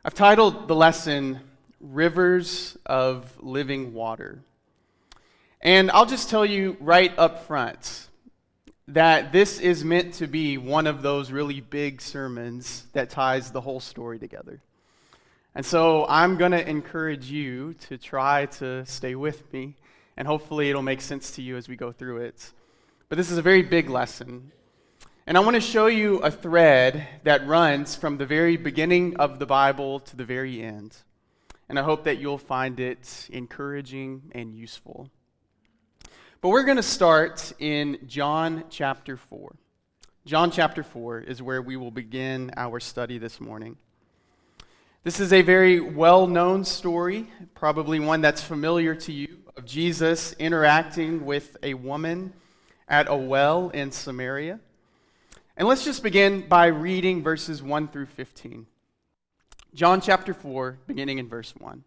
I've titled the lesson, Rivers of Living Water. And I'll just tell you right up front that this is meant to be one of those really big sermons that ties the whole story together. And so I'm going to encourage you to try to stay with me, and hopefully it'll make sense to you as we go through it. But this is a very big lesson. And I want to show you a thread that runs from the very beginning of the Bible to the very end. And I hope that you'll find it encouraging and useful. But we're going to start in John chapter 4. John chapter 4 is where we will begin our study this morning. This is a very well-known story, probably one that's familiar to you, of Jesus interacting with a woman at a well in Samaria. And let's just begin by reading verses 1 through 15. John chapter 4, beginning in verse 1.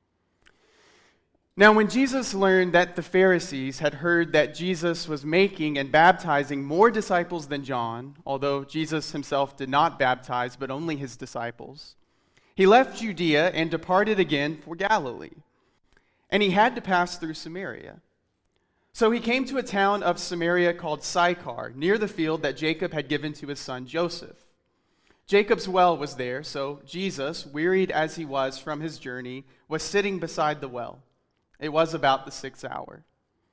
Now when Jesus learned that the Pharisees had heard that Jesus was making and baptizing more disciples than John, although Jesus himself did not baptize but only his disciples, he left Judea and departed again for Galilee. And he had to pass through Samaria. So he came to a town of Samaria called Sychar, near the field that Jacob had given to his son Joseph. Jacob's well was there, so Jesus, wearied as he was from his journey, was sitting beside the well. It was about the 6th hour.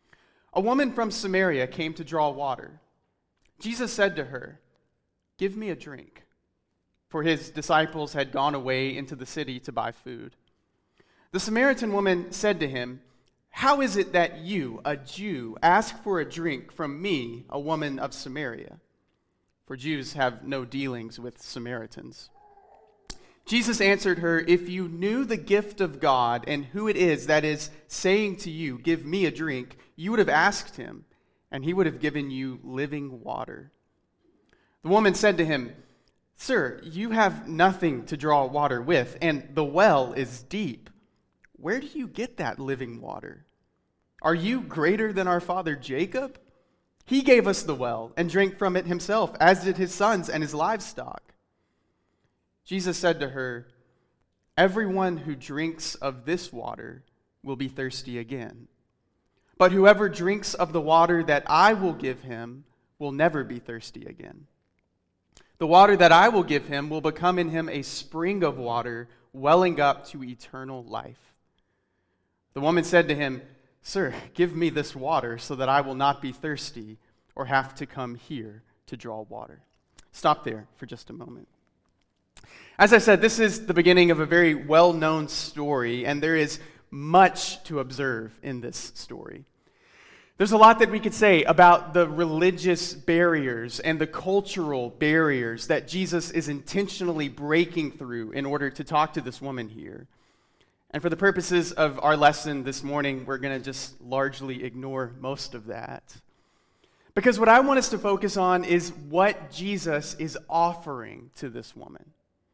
A woman from Samaria came to draw water. Jesus said to her, "Give me a drink," for his disciples had gone away into the city to buy food. The Samaritan woman said to him, "How is it that you, a Jew, ask for a drink from me, a woman of Samaria?" For Jews have no dealings with Samaritans. Jesus answered her, "If you knew the gift of God and who it is that is saying to you, 'Give me a drink,' you would have asked him, and he would have given you living water." The woman said to him, "Sir, you have nothing to draw water with, and the well is deep. Where do you get that living water? Are you greater than our father Jacob? He gave us the well and drank from it himself, as did his sons and his livestock." Jesus said to her, "Everyone who drinks of this water will be thirsty again. But whoever drinks of the water that I will give him will never be thirsty again. The water that I will give him will become in him a spring of water welling up to eternal life." The woman said to him, "Sir, give me this water so that I will not be thirsty or have to come here to draw water." Stop there for just a moment. As I said, this is the beginning of a very well-known story, and there is much to observe in this story. There's a lot that we could say about the religious barriers and the cultural barriers that Jesus is intentionally breaking through in order to talk to this woman here. And for the purposes of our lesson this morning, we're going to just largely ignore most of that. Because what I want us to focus on is what Jesus is offering to this woman.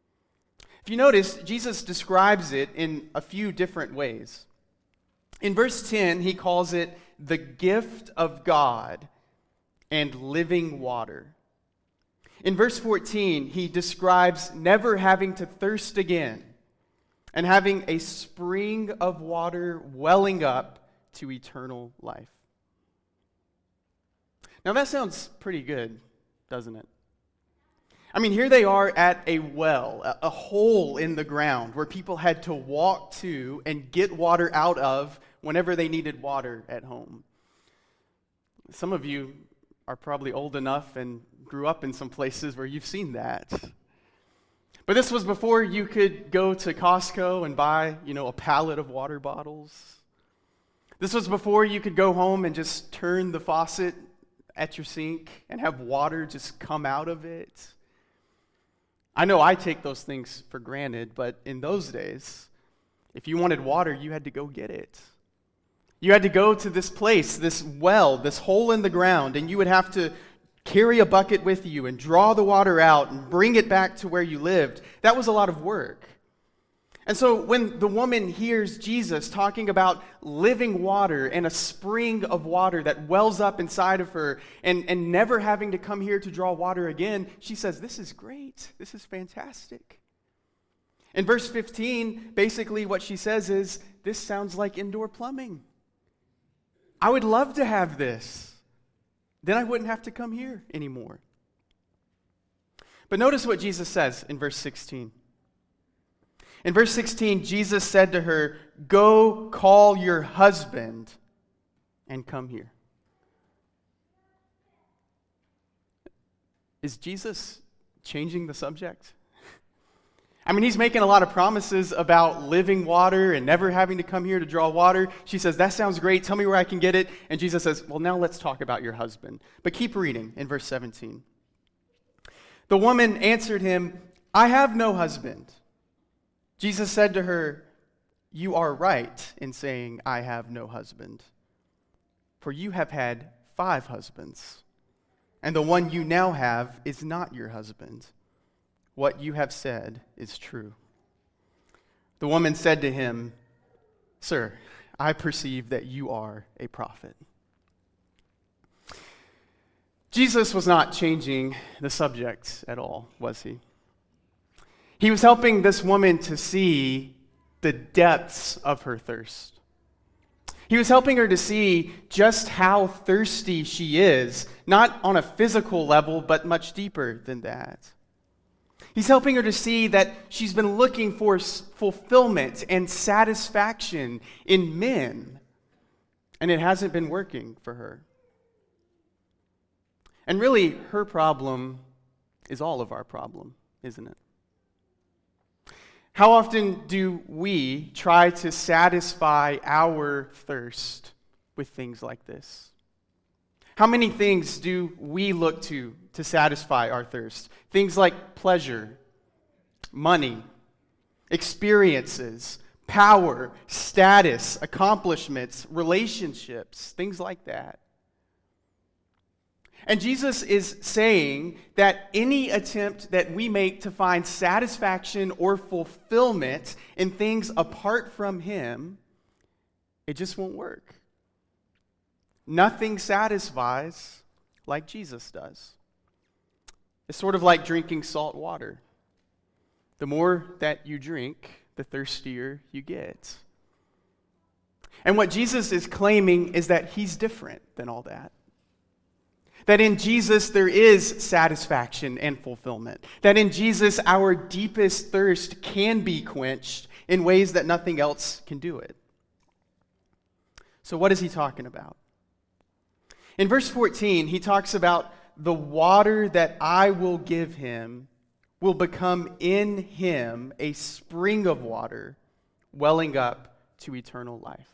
If you notice, Jesus describes it in a few different ways. In verse 10, he calls it the gift of God and living water. In verse 14, he describes never having to thirst again and having a spring of water welling up to eternal life. Now that sounds pretty good, doesn't it? I mean, here they are at a well, a hole in the ground where people had to walk to and get water out of whenever they needed water at home. Some of you are probably old enough and grew up in some places where you've seen that. But this was before you could go to Costco and buy, a pallet of water bottles. This was before you could go home and just turn the faucet at your sink and have water just come out of it. I know I take those things for granted, but in those days, if you wanted water, you had to go get it. You had to go to this place, this well, this hole in the ground, and you would have to carry a bucket with you and draw the water out and bring it back to where you lived. That was a lot of work. And so when the woman hears Jesus talking about living water and a spring of water that wells up inside of her and never having to come here to draw water again, she says, "This is great. This is fantastic." In verse 15, basically what she says is, this sounds like indoor plumbing. I would love to have this. Then I wouldn't have to come here anymore. But notice what Jesus says in verse 16. In verse 16, Jesus said to her, "Go call your husband and come here." Is Jesus changing the subject? I mean, he's making a lot of promises about living water and never having to come here to draw water. She says, that sounds great. Tell me where I can get it. And Jesus says, well, now let's talk about your husband. But keep reading in verse 17. The woman answered him, I have no husband. Jesus said to her, you are right in saying, I have no husband. For you have had 5 husbands, and the one you now have is not your husband. What you have said is true. The woman said to him, Sir, I perceive that you are a prophet. Jesus was not changing the subject at all, was he? He was helping this woman to see the depths of her thirst. He was helping her to see just how thirsty she is, not on a physical level, but much deeper than that. He's helping her to see that she's been looking for fulfillment and satisfaction in men, and it hasn't been working for her. And really, her problem is all of our problem, isn't it? How often do we try to satisfy our thirst with things like this? How many things do we look to satisfy our thirst? Things like pleasure, money, experiences, power, status, accomplishments, relationships, things like that. And Jesus is saying that any attempt that we make to find satisfaction or fulfillment in things apart from Him, it just won't work. Nothing satisfies like Jesus does. It's sort of like drinking salt water. The more that you drink, the thirstier you get. And what Jesus is claiming is that He's different than all that. That in Jesus there is satisfaction and fulfillment. That in Jesus our deepest thirst can be quenched in ways that nothing else can do it. So what is He talking about? In verse 14, He talks about the water that I will give him will become in him a spring of water welling up to eternal life.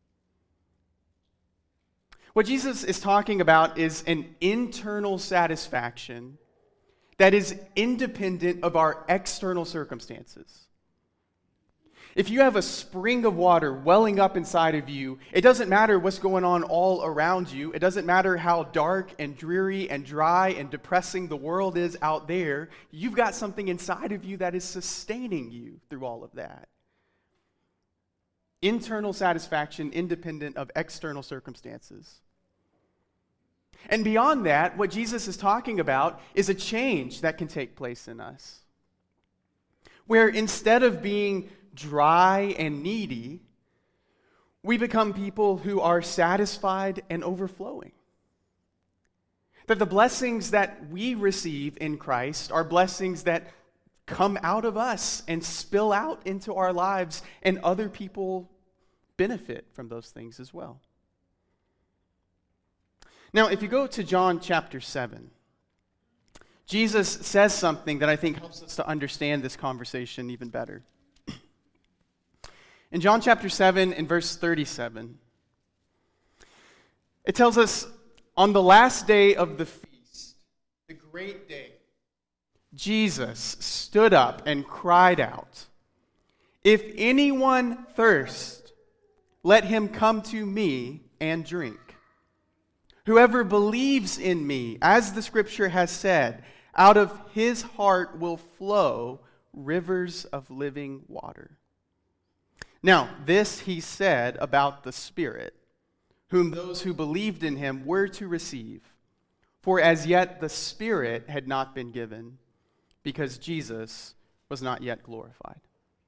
What Jesus is talking about is an internal satisfaction that is independent of our external circumstances. If you have a spring of water welling up inside of you, it doesn't matter what's going on all around you. It doesn't matter how dark and dreary and dry and depressing the world is out there. You've got something inside of you that is sustaining you through all of that. Internal satisfaction independent of external circumstances. And beyond that, what Jesus is talking about is a change that can take place in us. Where instead of being dry and needy, we become people who are satisfied and overflowing. That the blessings that we receive in Christ are blessings that come out of us and spill out into our lives, and other people benefit from those things as well. Now, if you go to John chapter 7, Jesus says something that I think helps us to understand this conversation even better. In John chapter 7, in verse 37, it tells us, on the last day of the feast, the great day, Jesus stood up and cried out, "If anyone thirst, let him come to me and drink. Whoever believes in me, as the scripture has said, out of his heart will flow rivers of living water." Now, this he said about the Spirit, whom those who believed in him were to receive. For as yet the Spirit had not been given, because Jesus was not yet glorified.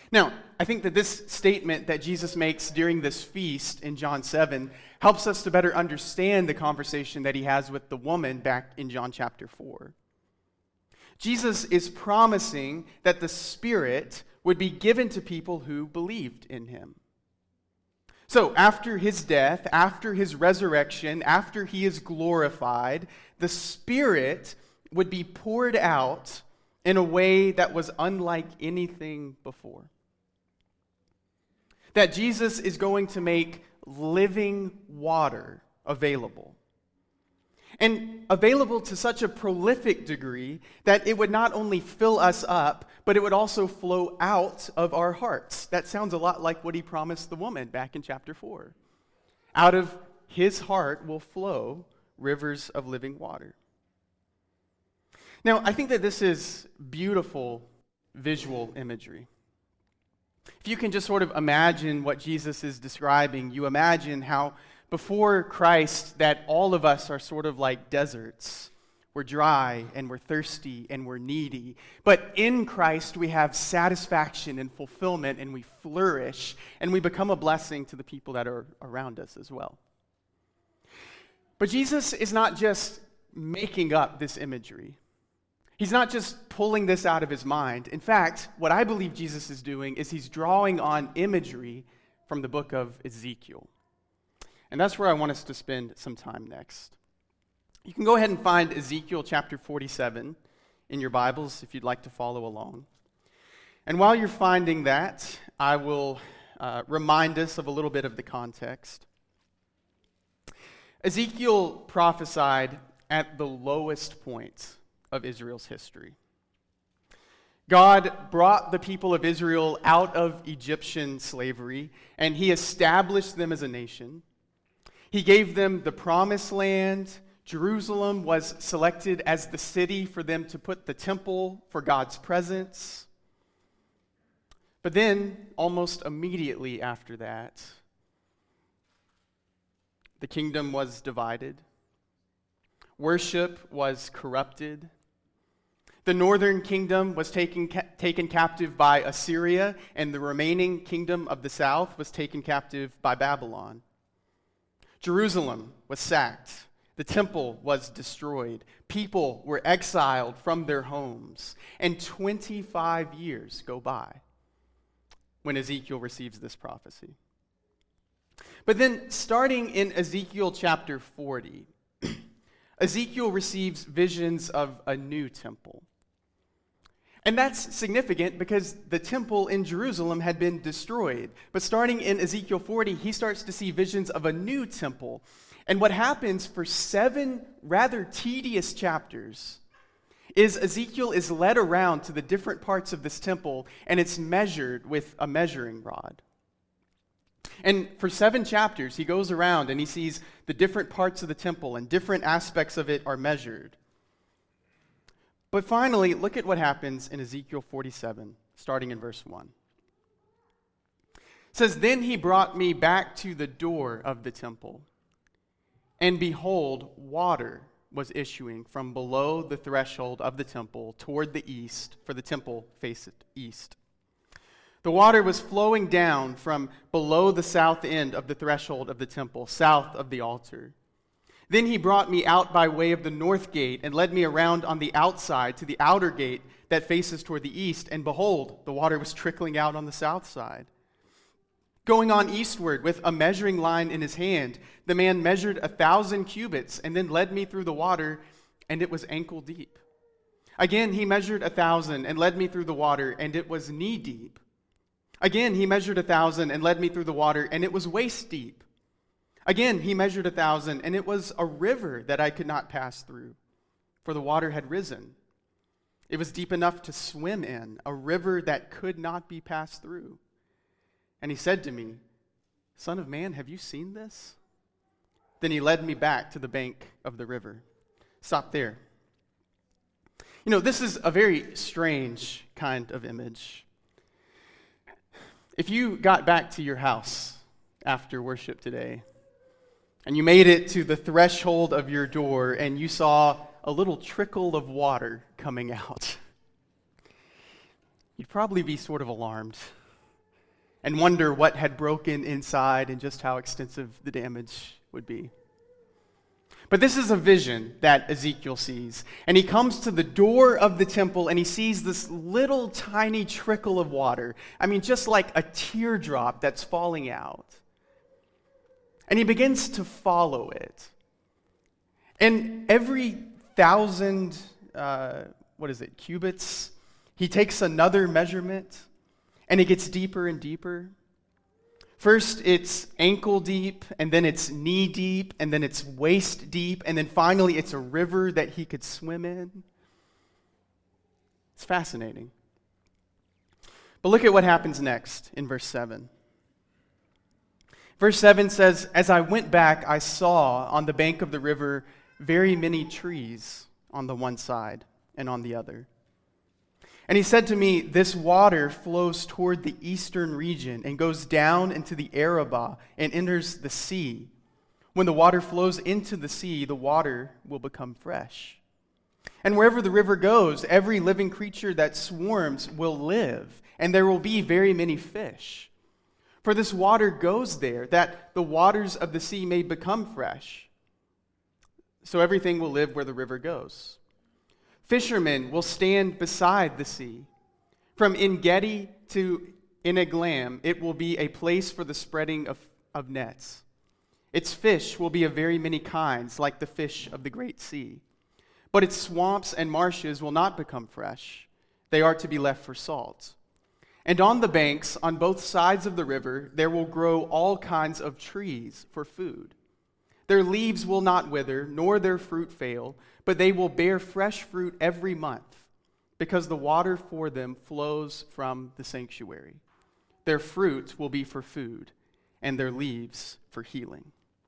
Now, I think that this statement that Jesus makes during this feast in John 7 helps us to better understand the conversation that he has with the woman back in John chapter 4. Jesus is promising that the Spirit would be given to people who believed in him. So, after his death, after his resurrection, after he is glorified, the Spirit would be poured out in a way that was unlike anything before. That Jesus is going to make living water available. And available to such a prolific degree that it would not only fill us up, but it would also flow out of our hearts. That sounds a lot like what he promised the woman back in chapter 4. Out of his heart will flow rivers of living water. Now, I think that this is beautiful visual imagery. If you can just sort of imagine what Jesus is describing, you imagine how before Christ that all of us are sort of like deserts. We're dry and we're thirsty and we're needy. But in Christ we have satisfaction and fulfillment and we flourish and we become a blessing to the people that are around us as well. But Jesus is not just making up this imagery. He's not just pulling this out of his mind. In fact, what I believe Jesus is doing is he's drawing on imagery from the book of Ezekiel. And that's where I want us to spend some time next. You can go ahead and find Ezekiel chapter 47 in your Bibles if you'd like to follow along. And while you're finding that, I will remind us of a little bit of the context. Ezekiel prophesied at the lowest point of Israel's history. God brought the people of Israel out of Egyptian slavery, and he established them as a nation. He gave them the promised land. Jerusalem was selected as the city for them to put the temple for God's presence. But then, almost immediately after that, the kingdom was divided. Worship was corrupted. The northern kingdom was taken captive by Assyria, and the remaining kingdom of the south was taken captive by Babylon. Jerusalem was sacked. The temple was destroyed. People were exiled from their homes. And 25 years go by when Ezekiel receives this prophecy. But then, starting in Ezekiel chapter 40, Ezekiel receives visions of a new temple. And that's significant because the temple in Jerusalem had been destroyed. But starting in Ezekiel 40, he starts to see visions of a new temple. And what happens for 7 rather tedious chapters is Ezekiel is led around to the different parts of this temple, and it's measured with a measuring rod. And for 7 chapters, he goes around and he sees the different parts of the temple, and different aspects of it are measured. But finally, look at what happens in Ezekiel 47, starting in verse 1. It says, "Then he brought me back to the door of the temple, and behold, water was issuing from below the threshold of the temple toward the east, for the temple faced east. The water was flowing down from below the south end of the threshold of the temple, south of the altar. Then he brought me out by way of the north gate and led me around on the outside to the outer gate that faces toward the east. And behold, the water was trickling out on the south side. Going on eastward with a measuring line in his hand, the man measured 1,000 cubits and then led me through the water, and it was ankle deep. Again, he measured 1,000 and led me through the water, and it was knee deep. Again, he measured 1,000 and led me through the water, and it was waist deep. Again, he measured 1,000, and it was a river that I could not pass through, for the water had risen. It was deep enough to swim in, a river that could not be passed through. And he said to me, 'Son of man, have you seen this?' Then he led me back to the bank of the river." Stop there. You know, this is a very strange kind of image. If you got back to your house after worship today, and you made it to the threshold of your door, and you saw a little trickle of water coming out, you'd probably be sort of alarmed. and wonder what had broken inside and just how extensive the damage would be. But this is a vision that Ezekiel sees. And he comes to the door of the temple and he sees this little tiny trickle of water. I mean, just like a teardrop that's falling out. And he begins to follow it. And every 1,000, cubits, he takes another measurement and it gets deeper and deeper. First, it's ankle deep, and then it's knee deep, and then it's waist deep, and then finally it's a river that he could swim in. It's fascinating. But look at what happens next in verse 7. Verse 7 says, "As I went back, I saw on the bank of the river very many trees on the one side and on the other. And he said to me, 'This water flows toward the eastern region and goes down into the Arabah and enters the sea. When the water flows into the sea, the water will become fresh. And wherever the river goes, every living creature that swarms will live, and there will be very many fish. For this water goes there, that the waters of the sea may become fresh. So everything will live where the river goes. Fishermen will stand beside the sea. From En-Gedi to En-Eglaim, it will be a place for the spreading of nets. Its fish will be of very many kinds, like the fish of the great sea. But its swamps and marshes will not become fresh. They are to be left for salt. And on the banks, on both sides of the river, there will grow all kinds of trees for food. Their leaves will not wither, nor their fruit fail, but they will bear fresh fruit every month, because the water for them flows from the sanctuary. Their fruit will be for food, and their leaves for healing.'"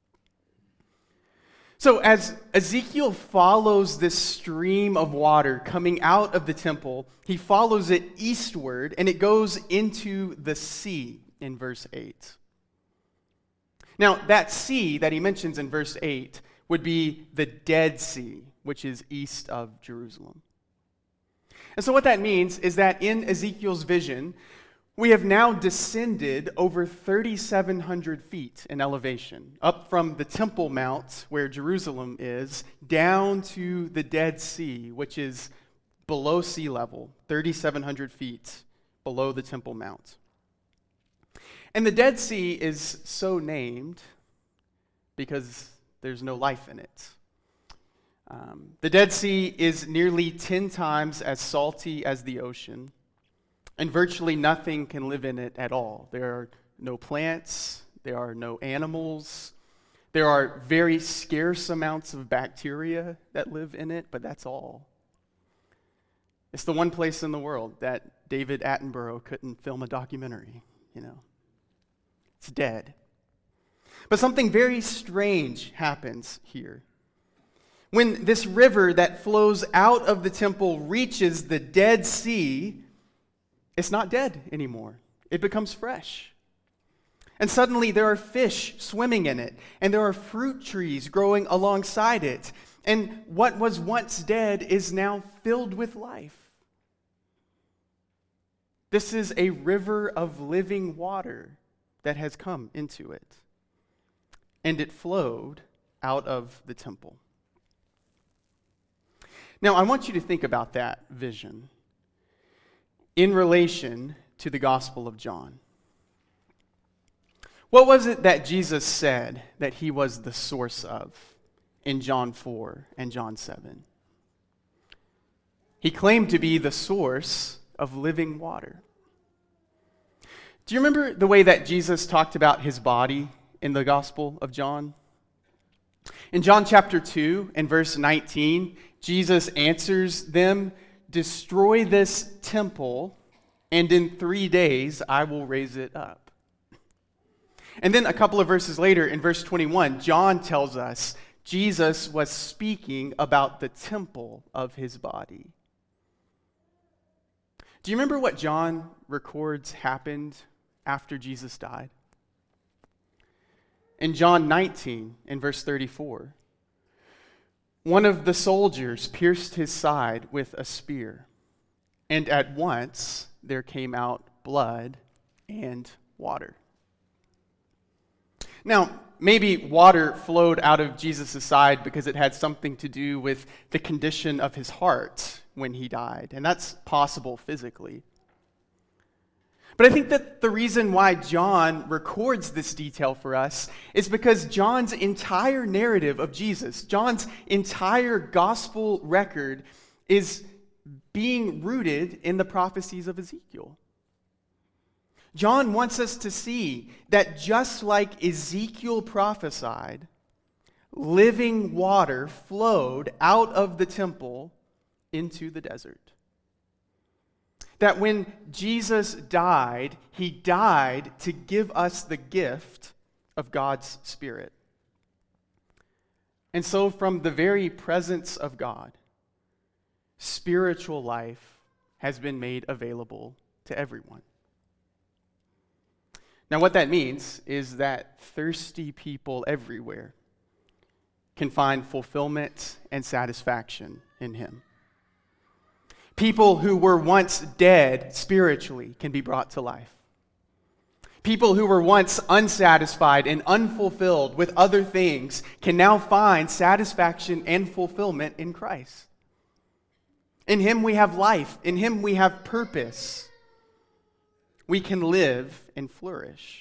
So as Ezekiel follows this stream of water coming out of the temple, he follows it eastward, and it goes into the sea in verse 8. Now, that sea that he mentions in verse 8 would be the Dead Sea, which is east of Jerusalem. And so what that means is that in Ezekiel's vision, we have now descended over 3,700 feet in elevation, up from the Temple Mount, where Jerusalem is, down to the Dead Sea, which is below sea level, 3,700 feet below the Temple Mount. And the Dead Sea is so named because there's no life in it. The Dead Sea is nearly 10 times as salty as the ocean, and virtually nothing can live in it at all. There are no plants, there are no animals, there are very scarce amounts of bacteria that live in it, but that's all. It's the one place in the world that David Attenborough couldn't film a documentary, It's dead. But something very strange happens here. When this river that flows out of the temple reaches the Dead Sea, it's not dead anymore. It becomes fresh. And suddenly there are fish swimming in it, and there are fruit trees growing alongside it. And what was once dead is now filled with life. This is a river of living water that has come into it. And it flowed out of the temple. Now, I want you to think about that vision in relation to the Gospel of John. What was it that Jesus said that he was the source of in John 4 and John 7? He claimed to be the source of living water. Do you remember the way that Jesus talked about his body in the Gospel of John? In John chapter 2 and verse 19, Jesus answers them, "Destroy this temple, and in 3 days I will raise it up." And then a couple of verses later, in verse 21, John tells us Jesus was speaking about the temple of his body. Do you remember what John records happened after Jesus died? In John 19, in verse 34, one of the soldiers pierced his side with a spear, and at once there came out blood and water. Now, maybe water flowed out of Jesus' side because it had something to do with the condition of his heart when he died, and that's possible physically. But I think that the reason why John records this detail for us is because John's entire narrative of Jesus, John's entire gospel record, is being rooted in the prophecies of Ezekiel. John wants us to see that just like Ezekiel prophesied, living water flowed out of the temple into the desert. That when Jesus died, he died to give us the gift of God's Spirit. And so from the very presence of God, spiritual life has been made available to everyone. Now, what that means is that thirsty people everywhere can find fulfillment and satisfaction in him. People who were once dead spiritually can be brought to life. People who were once unsatisfied and unfulfilled with other things can now find satisfaction and fulfillment in Christ. In him we have life. In him we have purpose. We can live and flourish.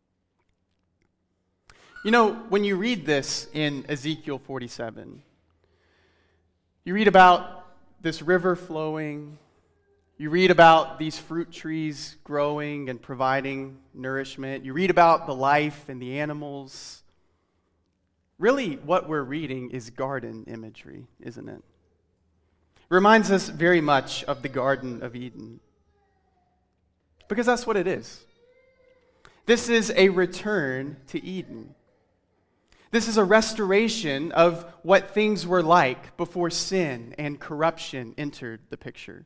You know, when you read this in Ezekiel 47, you read about this river flowing, you read about these fruit trees growing and providing nourishment, you read about the life and the animals. Really, what we're reading is garden imagery, isn't it? It reminds us very much of the Garden of Eden. Because that's what it is. This is a return to Eden. This is a restoration of what things were like before sin and corruption entered the picture.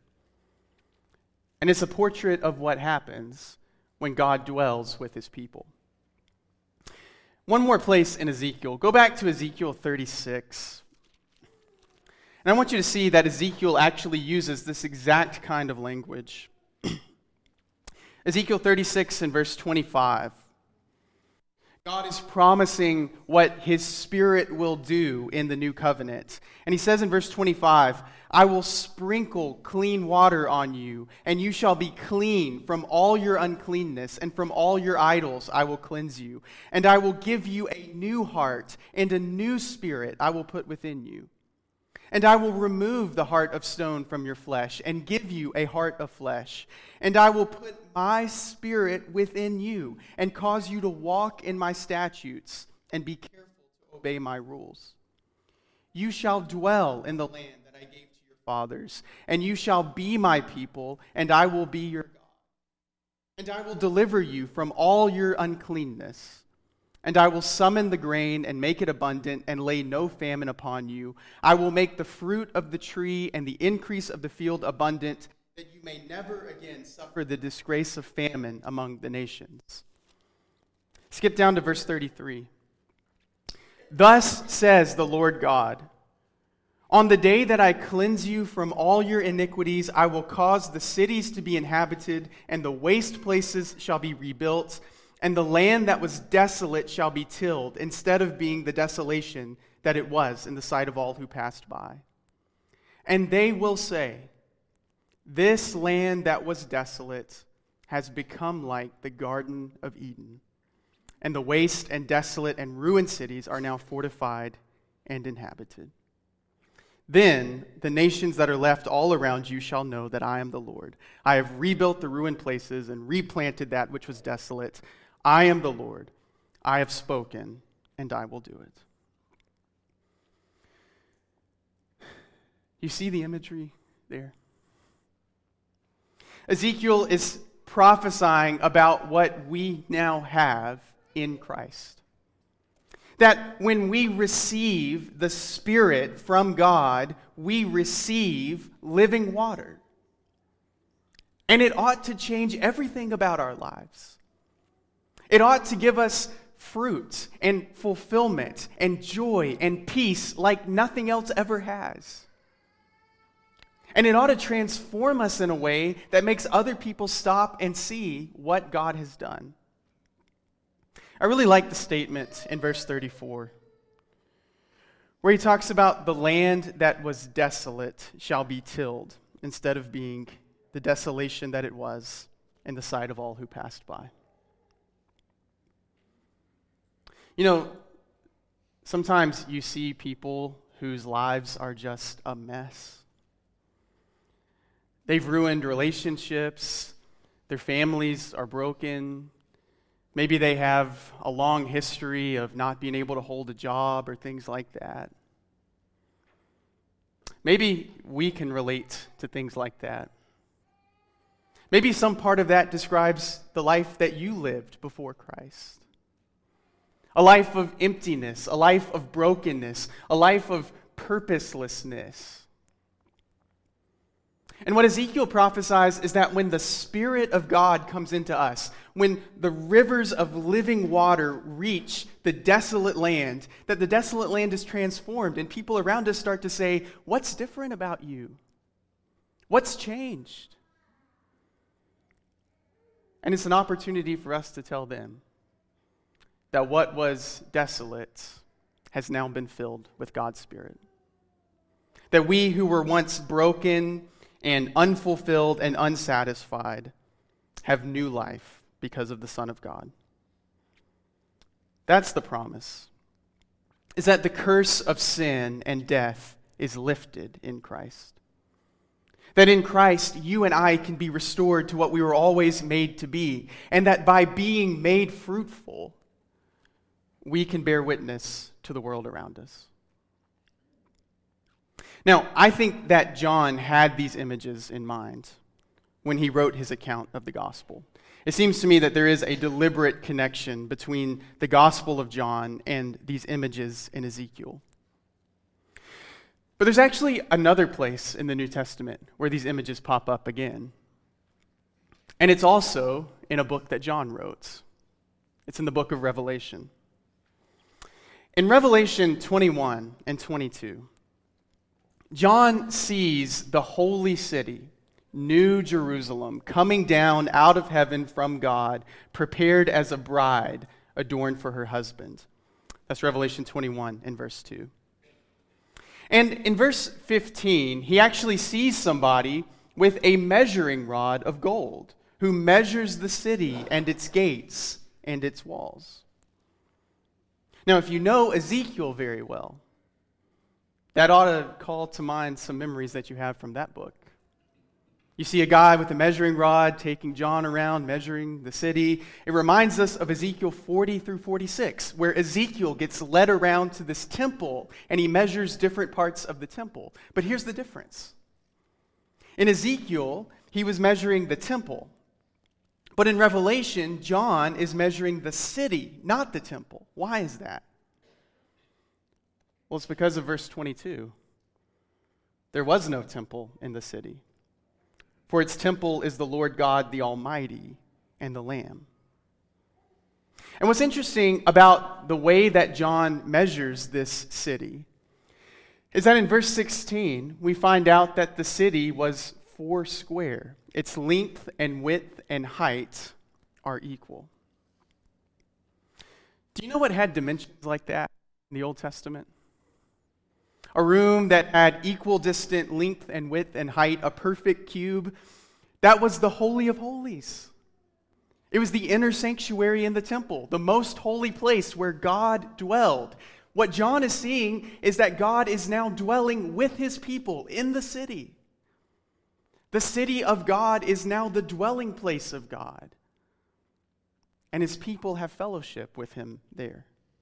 And it's a portrait of what happens when God dwells with his people. One more place in Ezekiel. Go back to Ezekiel 36. And I want you to see that Ezekiel actually uses this exact kind of language. Ezekiel 36 and verse 25. God is promising what his Spirit will do in the new covenant. And he says in verse 25, I will sprinkle clean water on you, and you shall be clean from all your uncleanness, and from all your idols I will cleanse you. And I will give you a new heart, and a new spirit I will put within you. And I will remove the heart of stone from your flesh and give you a heart of flesh. And I will put my spirit within you and cause you to walk in my statutes and be careful to obey my rules. You shall dwell in the land that I gave to your fathers, and you shall be my people, and I will be your God. And I will deliver you from all your uncleanness. And I will summon the grain and make it abundant and lay no famine upon you. I will make the fruit of the tree and the increase of the field abundant, that you may never again suffer the disgrace of famine among the nations. Skip down to verse 33. Thus says the Lord God, on the day that I cleanse you from all your iniquities, I will cause the cities to be inhabited, and the waste places shall be rebuilt, and the land that was desolate shall be tilled, instead of being the desolation that it was in the sight of all who passed by. And they will say, this land that was desolate has become like the Garden of Eden, and the waste and desolate and ruined cities are now fortified and inhabited. Then the nations that are left all around you shall know that I am the Lord. I have rebuilt the ruined places and replanted that which was desolate. I am the Lord. I have spoken, and I will do it. You see the imagery there? Ezekiel is prophesying about what we now have in Christ. That when we receive the Spirit from God, we receive living water. And it ought to change everything about our lives. It ought to give us fruit and fulfillment and joy and peace like nothing else ever has. And it ought to transform us in a way that makes other people stop and see what God has done I really like the statement in verse 34, where he talks about the land that was desolate shall be tilled, instead of being the desolation that it was in the sight of all who passed by. You know, sometimes you see people whose lives are just a mess. They've ruined relationships, their families are broken, maybe they have a long history of not being able to hold a job or things like that. Maybe we can relate to things like that. Maybe some part of that describes the life that you lived before Christ. A life of emptiness, a life of brokenness, a life of purposelessness. And what Ezekiel prophesies is that when the Spirit of God comes into us, when the rivers of living water reach the desolate land, that the desolate land is transformed and people around us start to say, "What's different about you? What's changed?" And it's an opportunity for us to tell them that what was desolate has now been filled with God's Spirit. That we who were once broken and unfulfilled and unsatisfied have new life because of the Son of God. That's the promise, is that the curse of sin and death is lifted in Christ. That in Christ, you and I can be restored to what we were always made to be, and that by being made fruitful, we can bear witness to the world around us. Now, I think that John had these images in mind when he wrote his account of the gospel. It seems to me that there is a deliberate connection between the Gospel of John and these images in Ezekiel. But there's actually another place in the New Testament where these images pop up again. And it's also in a book that John wrote. It's in the book of Revelation. In Revelation 21 and 22, John sees the holy city, New Jerusalem, coming down out of heaven from God, prepared as a bride adorned for her husband. That's Revelation 21 and verse 2. And in verse 15, he actually sees somebody with a measuring rod of gold who measures the city and its gates and its walls. Now, if you know Ezekiel very well, that ought to call to mind some memories that you have from that book. You see a guy with a measuring rod taking John around, measuring the city. It reminds us of Ezekiel 40 through 46, where Ezekiel gets led around to this temple, and he measures different parts of the temple. But here's the difference. In Ezekiel, he was measuring the temple. But in Revelation, John is measuring the city, not the temple. Why is that? Well, it's because of verse 22. There was no temple in the city, for its temple is the Lord God, the Almighty, and the Lamb. And what's interesting about the way that John measures this city is that in verse 16, we find out that the city was 4 square. Its length and width and height are equal. Do you know what had dimensions like that in the Old Testament? A room that had equal distant length and width and height, a perfect cube. That was the Holy of Holies. It was the inner sanctuary in the temple, the most holy place where God dwelled. What John is seeing is that God is now dwelling with his people in the city. The city of God is now the dwelling place of God. And his people have fellowship with him there.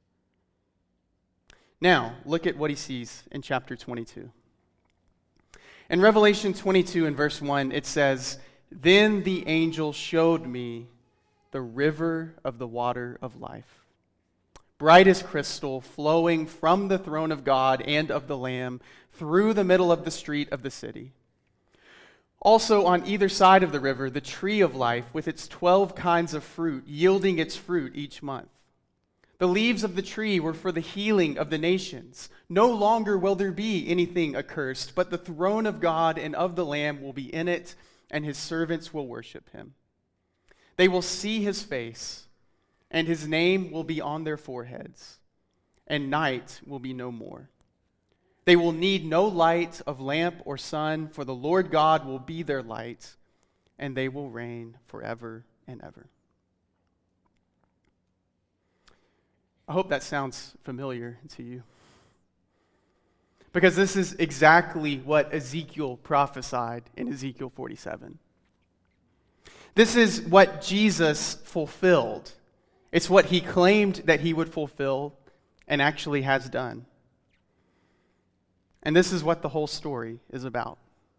Now, look at what he sees in chapter 22. In Revelation 22 and verse 1, it says, "Then the angel showed me the river of the water of life, bright as crystal, flowing from the throne of God and of the Lamb through the middle of the street of the city. Also on either side of the river, the tree of life with its 12 kinds of fruit, yielding its fruit each month. The leaves of the tree were for the healing of the nations. No longer will there be anything accursed, but the throne of God and of the Lamb will be in it, and his servants will worship him. They will see his face, and his name will be on their foreheads, and night will be no more. They will need no light of lamp or sun, for the Lord God will be their light, and they will reign forever and ever. I hope that sounds familiar to you, because this is exactly what Ezekiel prophesied in Ezekiel 47. This is what Jesus fulfilled. It's what he claimed that he would fulfill and actually has done. And this is what the whole story is about.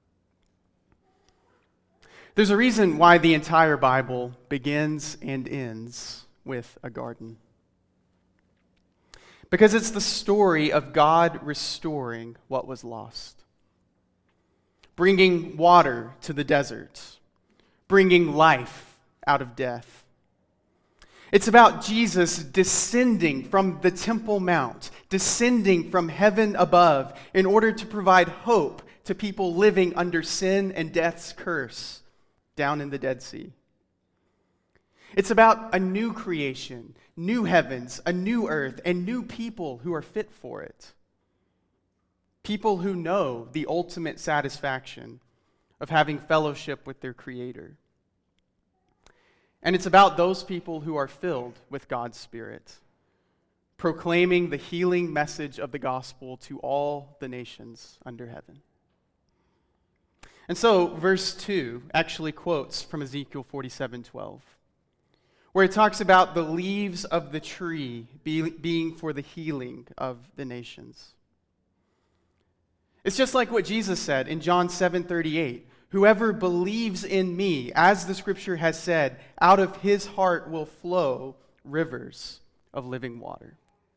There's a reason why the entire Bible begins and ends with a garden. Because it's the story of God restoring what was lost. Bringing water to the desert. Bringing life out of death. It's about Jesus descending from the Temple Mount, descending from heaven above in order to provide hope to people living under sin and death's curse down in the Dead Sea. It's about a new creation, new heavens, a new earth, and new people who are fit for it. People who know the ultimate satisfaction of having fellowship with their Creator. And it's about those people who are filled with God's Spirit, proclaiming the healing message of the gospel to all the nations under heaven. And so, verse 2 actually quotes from Ezekiel 47:12, where it talks about the leaves of the tree being for the healing of the nations. It's just like what Jesus said in John 7:38. Whoever believes in me, as the scripture has said, out of his heart will flow rivers of living water.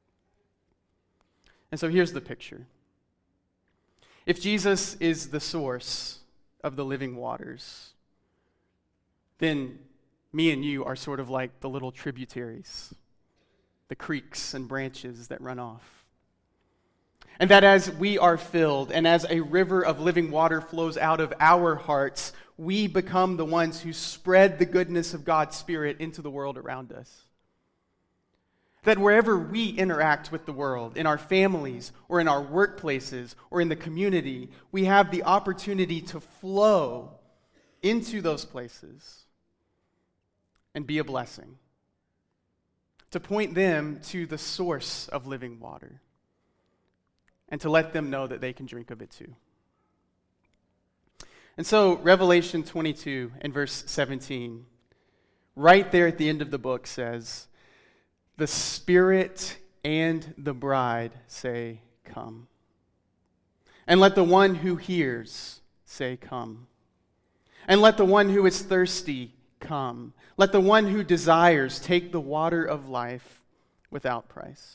And so here's the picture. If Jesus is the source of the living waters, then me and you are sort of like the little tributaries, the creeks and branches that run off. And that as we are filled and as a river of living water flows out of our hearts, we become the ones who spread the goodness of God's Spirit into the world around us. That wherever we interact with the world, in our families or in our workplaces or in the community, we have the opportunity to flow into those places and be a blessing. To point them to the source of living water. And to let them know that they can drink of it too. And so, Revelation 22 and verse 17, right there at the end of the book says, the Spirit and the bride say, come. And let the one who hears say, come. And let the one who is thirsty come. Let the one who desires take the water of life without price.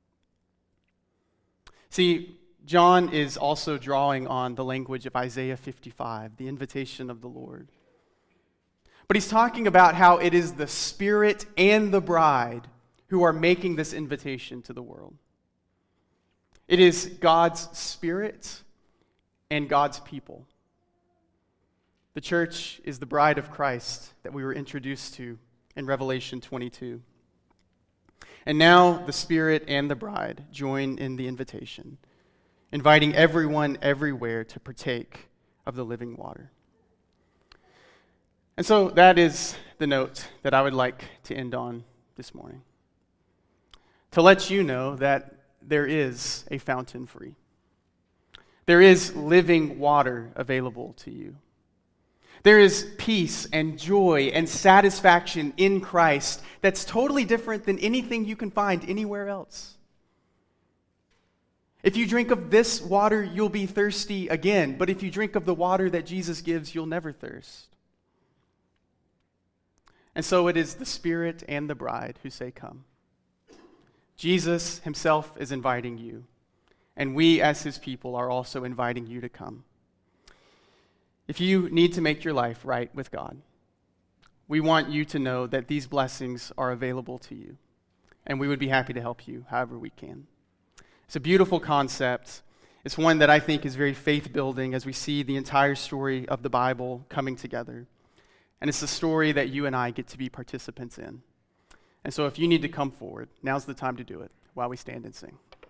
See, John is also drawing on the language of Isaiah 55, the invitation of the Lord. But he's talking about how it is the Spirit and the bride who are making this invitation to the world. It is God's Spirit and God's people. The church is the bride of Christ that we were introduced to in Revelation 22. And now the Spirit and the bride join in the invitation, inviting everyone everywhere to partake of the living water. And so that is the note that I would like to end on this morning. To let you know that there is a fountain free. There is living water available to you. There is peace and joy and satisfaction in Christ that's totally different than anything you can find anywhere else. If you drink of this water, you'll be thirsty again. But if you drink of the water that Jesus gives, you'll never thirst. And so it is the Spirit and the bride who say, come. Jesus himself is inviting you. And we as his people are also inviting you to come. If you need to make your life right with God, we want you to know that these blessings are available to you. And we would be happy to help you however we can. It's a beautiful concept. It's one that I think is very faith-building as we see the entire story of the Bible coming together. And it's a story that you and I get to be participants in. And so if you need to come forward, now's the time to do it while we stand and sing.